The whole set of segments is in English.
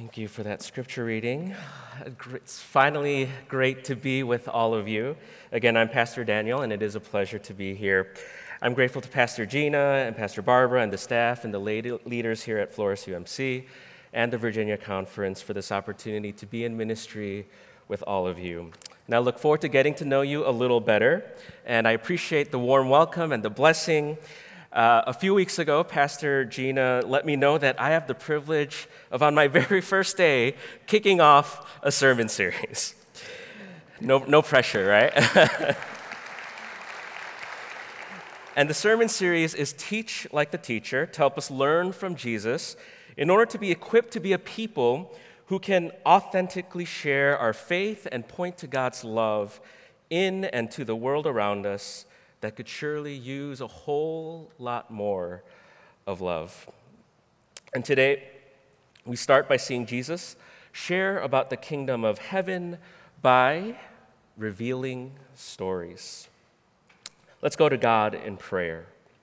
Thank you for that scripture reading. It's finally great to be with all of you. Again, I'm Pastor Daniel, and it is a pleasure to be here. I'm grateful to Pastor Gina and Pastor Barbara and the staff and the leaders here at Flores UMC and the Virginia Conference for this opportunity to be in ministry with all of you. And I look forward to getting to know you a little better, and I appreciate the warm welcome and the blessing. A few weeks ago, Pastor Gina let me know that I have the privilege of, on my very first day, kicking off a sermon series. No pressure, right? And the sermon series is Teach Like the Teacher, to help us learn from Jesus in order to be equipped to be a people who can authentically share our faith and point to God's love in and to the world around us that could surely use a whole lot more of love. And today, we start by seeing Jesus share about the kingdom of heaven by revealing stories. Let's go to God in prayer.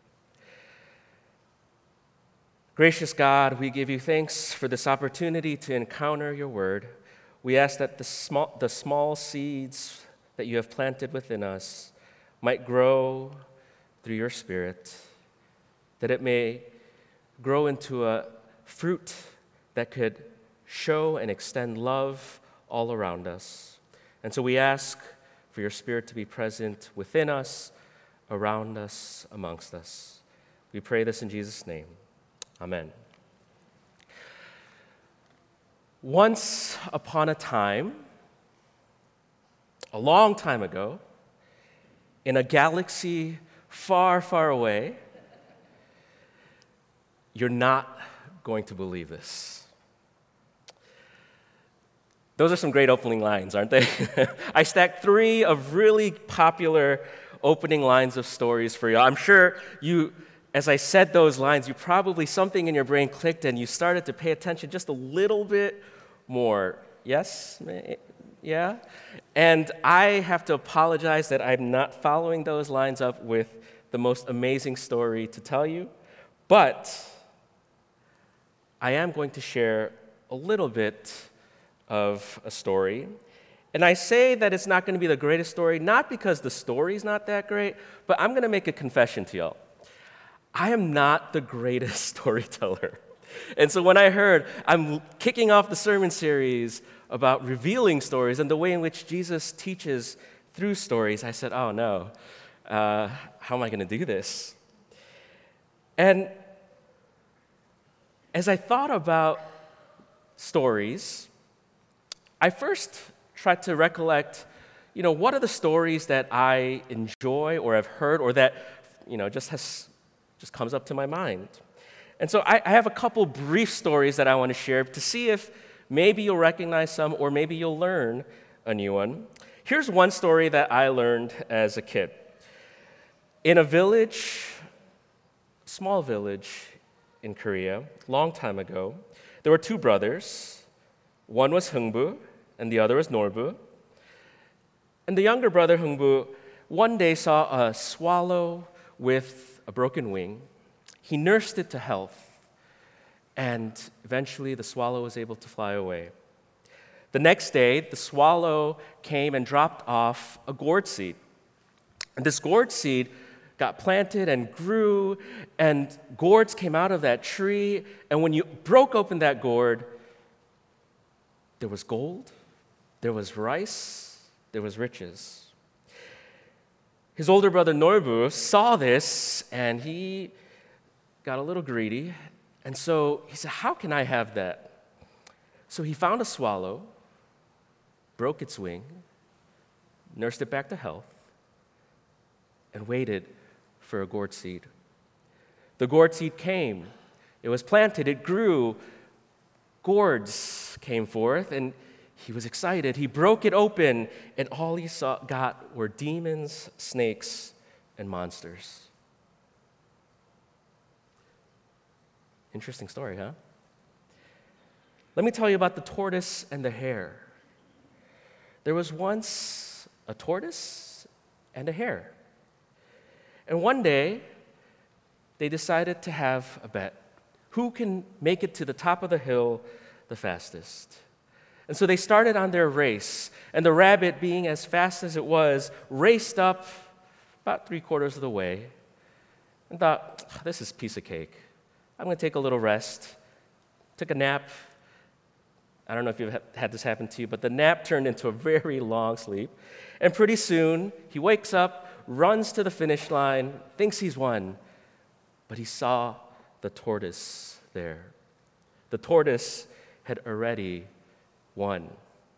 Gracious God, we give you thanks for this opportunity to encounter your word. We ask that the small seeds that you have planted within us might grow through your Spirit, that it may grow into a fruit that could show and extend love all around us. And so we ask for your Spirit to be present within us, around us, amongst us. We pray this in Jesus' name. Amen. Once upon a time, a long time ago, in a galaxy far, far away, you're not going to believe this. Those are some great opening lines, aren't they? I stacked 3 of really popular opening lines of stories for you. I'm sure you, as I said those lines, something in your brain clicked and you started to pay attention just a little bit more. Yes? Yeah? And I have to apologize that I'm not following those lines up with the most amazing story to tell you, but I am going to share a little bit of a story. And I say that it's not going to be the greatest story, not because the story's not that great, but I'm going to make a confession to y'all. I am not the greatest storyteller. And so when I heard I'm kicking off the sermon series about revealing stories and the way in which Jesus teaches through stories, I said, oh no, how am I going to do this? And as I thought about stories, I first tried to recollect, what are the stories that I enjoy or have heard or that, just comes up to my mind. And so I have a couple brief stories that I want to share to see if maybe you'll recognize some or maybe you'll learn a new one. Here's one story that I learned as a kid. In a village, small village in Korea, long time ago, there were 2 brothers. One was Hungbu and the other was Norbu. And the younger brother, Hungbu, one day saw a swallow with a broken wing. He nursed it to health, and eventually the swallow was able to fly away. The next day, the swallow came and dropped off a gourd seed. And this gourd seed got planted and grew, and gourds came out of that tree. And when you broke open that gourd, there was gold, there was rice, there was riches. His older brother Norbu saw this, and he got a little greedy, and so he said, how can I have that? So he found a swallow, broke its wing, nursed it back to health, and waited for a gourd seed. The gourd seed came. It was planted. It grew. Gourds came forth, and he was excited. He broke it open, and all he got were demons, snakes, and monsters. Interesting story, huh? Let me tell you about the tortoise and the hare. There was once a tortoise and a hare. And one day, they decided to have a bet. Who can make it to the top of the hill the fastest. And so they started on their race, and the rabbit, being as fast as it was, raced up about 3/4 of the way and thought, this is a piece of cake. I'm going to take a little rest. Took a nap. I don't know if you've had this happen to you, but the nap turned into a very long sleep. And pretty soon, he wakes up, runs to the finish line, thinks he's won, but he saw the tortoise there. The tortoise had already won.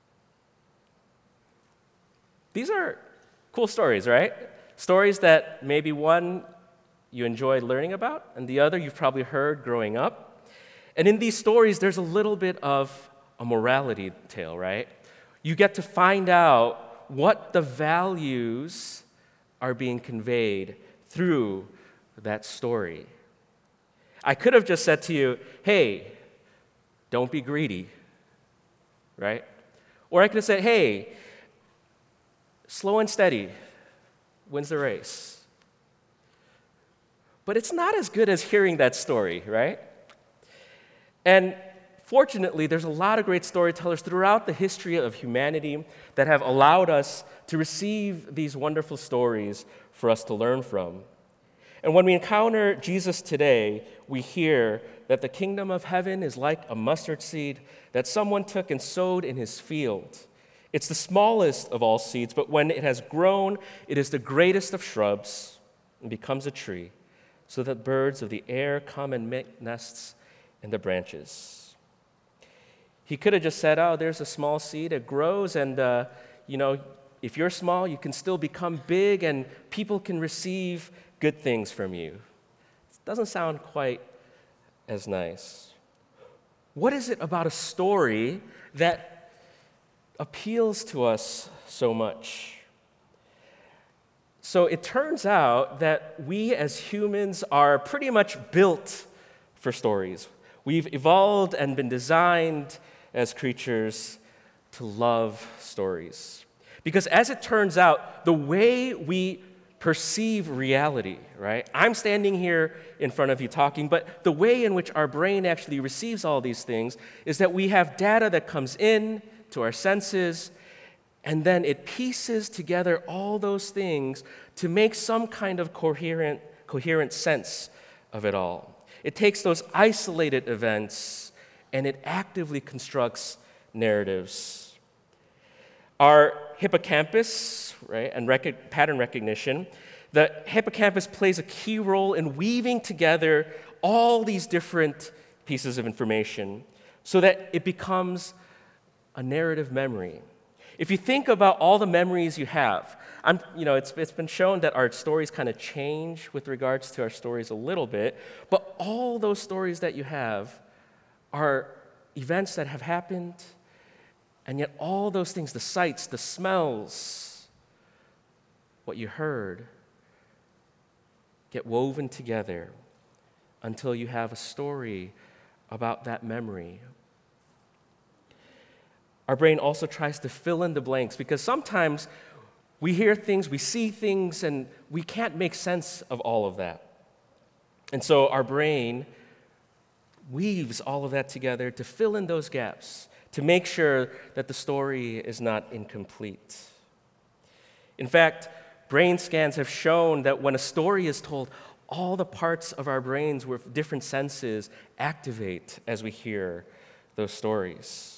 These are cool stories, right? Stories that maybe one you enjoy learning about, and the other you've probably heard growing up. And in these stories, there's a little bit of a morality tale, right? You get to find out what the values are being conveyed through that story. I could have just said to you, hey, don't be greedy, right? Or I could have said, hey, slow and steady wins the race. But it's not as good as hearing that story, right? And fortunately, there's a lot of great storytellers throughout the history of humanity that have allowed us to receive these wonderful stories for us to learn from. And when we encounter Jesus today, we hear that the kingdom of heaven is like a mustard seed that someone took and sowed in his field. It's the smallest of all seeds, but when it has grown, it is the greatest of shrubs and becomes a tree, so that birds of the air come and make nests in the branches. He could have just said, oh, there's a small seed, it grows, and if you're small, you can still become big, and people can receive good things from you. It doesn't sound quite as nice. What is it about a story that appeals to us so much? So it turns out that we as humans are pretty much built for stories. We've evolved and been designed as creatures to love stories. Because as it turns out, the way we perceive reality, right? I'm standing here in front of you talking, but the way in which our brain actually receives all these things is that we have data that comes in to our senses, and then it pieces together all those things to make some kind of coherent sense of it all. It takes those isolated events and it actively constructs narratives. Our hippocampus, right, and pattern recognition, the hippocampus plays a key role in weaving together all these different pieces of information so that it becomes a narrative memory. If you think about all the memories you have, it's been shown that our stories kind of change with regards to our stories a little bit, but all those stories that you have are events that have happened, and yet all those things, the sights, the smells, what you heard, get woven together until you have a story about that memory. Our brain also tries to fill in the blanks because sometimes we hear things, we see things, and we can't make sense of all of that. And so our brain weaves all of that together to fill in those gaps, to make sure that the story is not incomplete. In fact, brain scans have shown that when a story is told, all the parts of our brains with different senses activate as we hear those stories.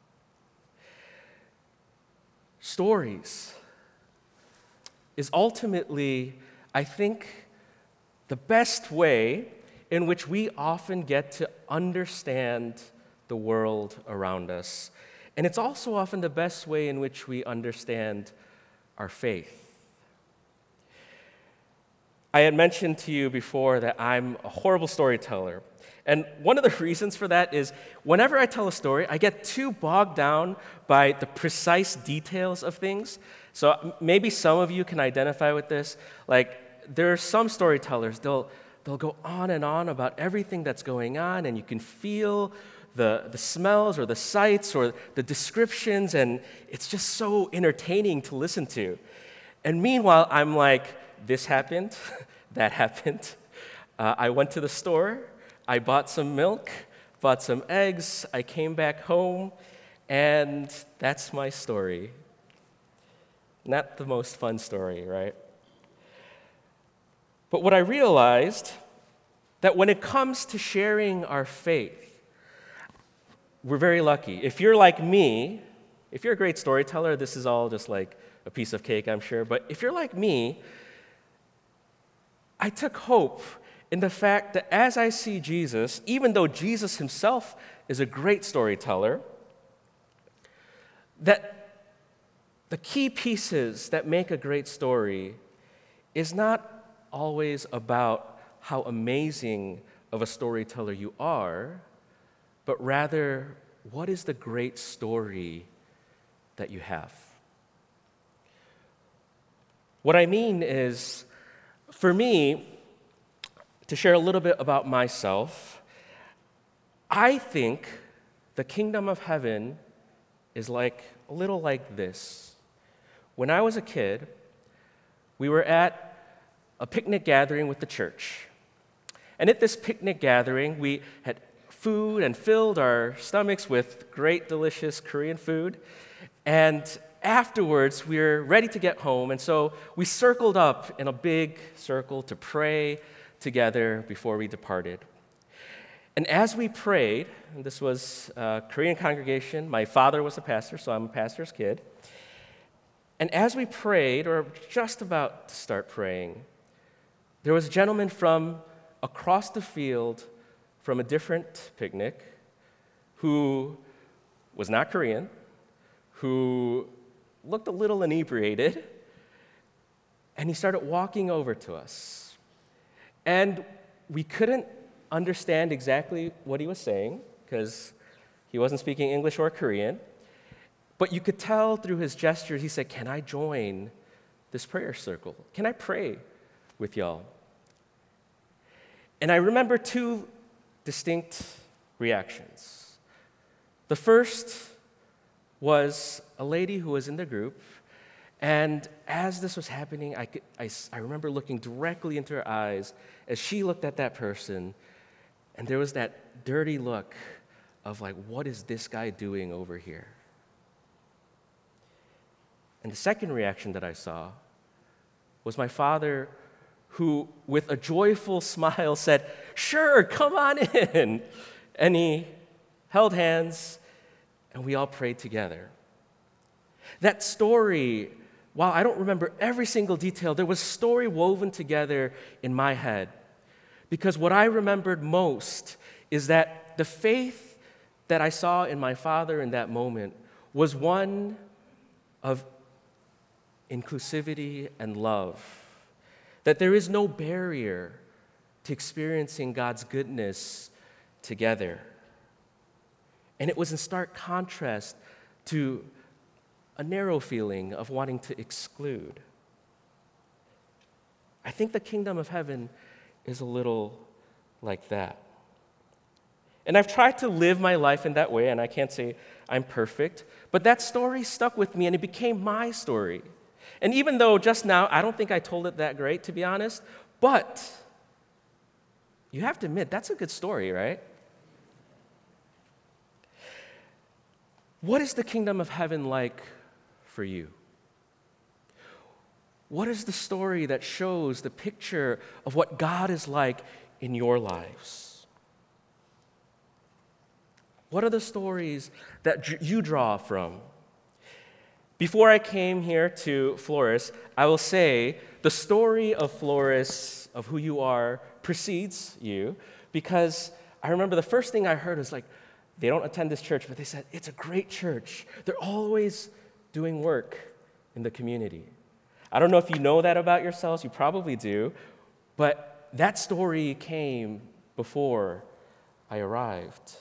Stories is ultimately, I think, the best way in which we often get to understand the world around us. And it's also often the best way in which we understand our faith. I had mentioned to you before that I'm a horrible storyteller. And one of the reasons for that is whenever I tell a story, I get too bogged down by the precise details of things. So maybe some of you can identify with this. Like, there are some storytellers, they'll go on and on about everything that's going on, and you can feel the smells or the sights or the descriptions, and it's just so entertaining to listen to. And meanwhile, I'm like, this happened, that happened. I went to the store, I bought some milk, bought some eggs, I came back home, and that's my story. Not the most fun story, right? But what I realized, that when it comes to sharing our faith, we're very lucky. If you're like me, if you're a great storyteller, this is all just like a piece of cake, I'm sure. But if you're like me, I took hope in the fact that as I see Jesus, even though Jesus himself is a great storyteller, that the key pieces that make a great story is not always about how amazing of a storyteller you are, but rather, what is the great story that you have? What I mean is, for me, to share a little bit about myself, I think the kingdom of heaven is like a little like this. When I was a kid, we were at a picnic gathering with the church. And at this picnic gathering, we had food and filled our stomachs with great, delicious Korean food. And afterwards, we were ready to get home. And so we circled up in a big circle to pray together before we departed. And as we prayed, and this was a Korean congregation, my father was a pastor, so I'm a pastor's kid. And as we prayed, or just about to start praying, there was a gentleman from across the field from a different picnic who was not Korean, who looked a little inebriated, and he started walking over to us. And we couldn't understand exactly what he was saying because he wasn't speaking English or Korean, but you could tell through his gestures, he said, "Can I join this prayer circle? Can I pray with y'all?" And I remember two distinct reactions. The first was a lady who was in the group, and as this was happening, I remember looking directly into her eyes as she looked at that person, and there was that dirty look of like, what is this guy doing over here? And the second reaction that I saw was my father, who, with a joyful smile, said, "Sure, come on in." And he held hands, and we all prayed together. That story, while I don't remember every single detail, there was story woven together in my head. Because what I remembered most is that the faith that I saw in my father in that moment was one of inclusivity and love. That there is no barrier to experiencing God's goodness together. And it was in stark contrast to a narrow feeling of wanting to exclude. I think the kingdom of heaven is a little like that. And I've tried to live my life in that way, and I can't say I'm perfect, but that story stuck with me, and it became my story. And even though just now, I don't think I told it that great, to be honest, but you have to admit, that's a good story, right? What is the kingdom of heaven like for you? What is the story that shows the picture of what God is like in your lives? What are the stories that you draw from? Before I came here to Flores, I will say the story of Flores, of who you are, precedes you, because I remember the first thing I heard was like, they don't attend this church, but they said, it's a great church. They're always doing work in the community. I don't know if you know that about yourselves, you probably do, but that story came before I arrived.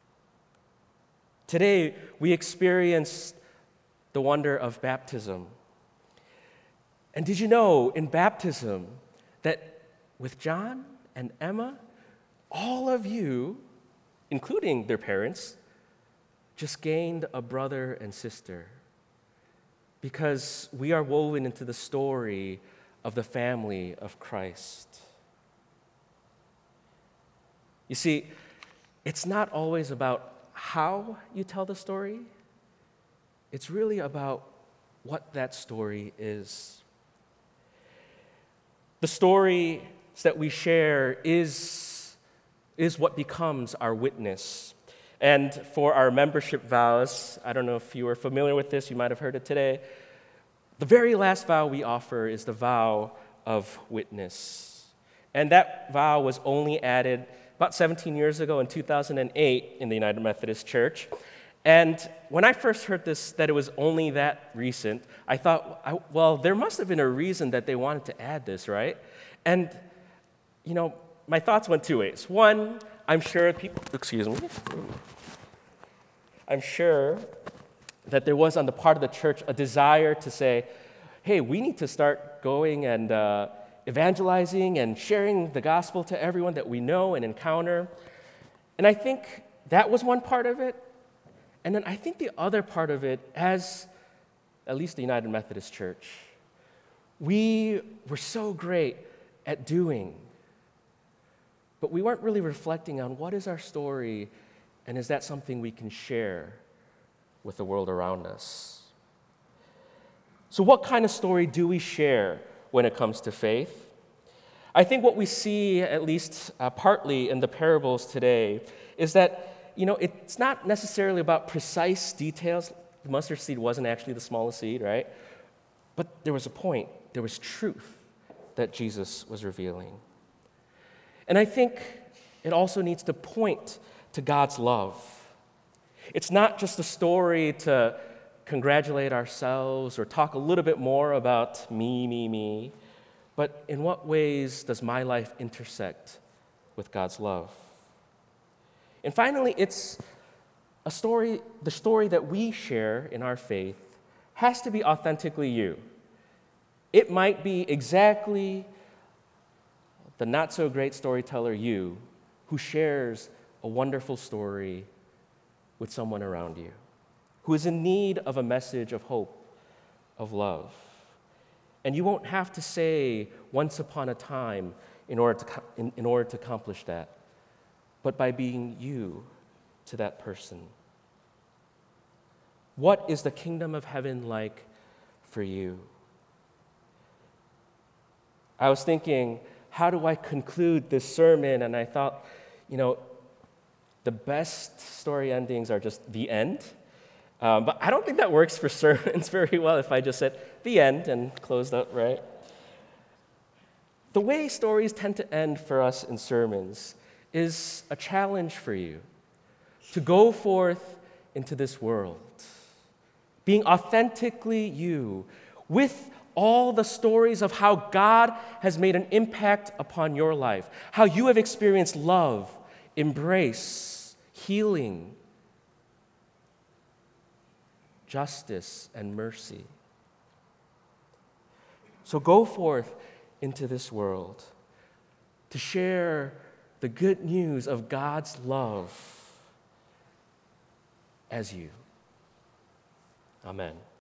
Today, we experienced the wonder of baptism. And did you know in baptism that with John and Emma, all of you, including their parents, just gained a brother and sister because we are woven into the story of the family of Christ. You see, it's not always about how you tell the story. It's really about what that story is. The stories that we share is what becomes our witness. And for our membership vows, I don't know if you are familiar with this, you might have heard it today. The very last vow we offer is the vow of witness. And that vow was only added about 17 years ago in 2008 in the United Methodist Church. And when I first heard this, that it was only that recent, I thought, well, there must have been a reason that they wanted to add this, right? And, my thoughts went two ways. One, I'm sure that there was on the part of the church a desire to say, hey, we need to start going and evangelizing and sharing the gospel to everyone that we know and encounter. And I think that was one part of it. And then I think the other part of it, as at least the United Methodist Church, we were so great at doing, but we weren't really reflecting on what is our story, and is that something we can share with the world around us? So what kind of story do we share when it comes to faith? I think what we see, at least partly in the parables today, is that it's not necessarily about precise details. The mustard seed wasn't actually the smallest seed, right? But there was a point. There was truth that Jesus was revealing. And I think it also needs to point to God's love. It's not just a story to congratulate ourselves or talk a little bit more about me, but in what ways does my life intersect with God's love? And finally, it's a story, the story that we share in our faith has to be authentically you. It might be exactly the not-so-great storyteller you who shares a wonderful story with someone around you, who is in need of a message of hope, of love. And you won't have to say once upon a time in order to accomplish that, but by being you to that person. What is the kingdom of heaven like for you? I was thinking, how do I conclude this sermon? And I thought, the best story endings are just the end. But I don't think that works for sermons very well if I just said the end and closed up, right? The way stories tend to end for us in sermons is a challenge for you to go forth into this world, being authentically you, with all the stories of how God has made an impact upon your life, how you have experienced love, embrace, healing, justice, and mercy. So go forth into this world to share the good news of God's love as you. Amen.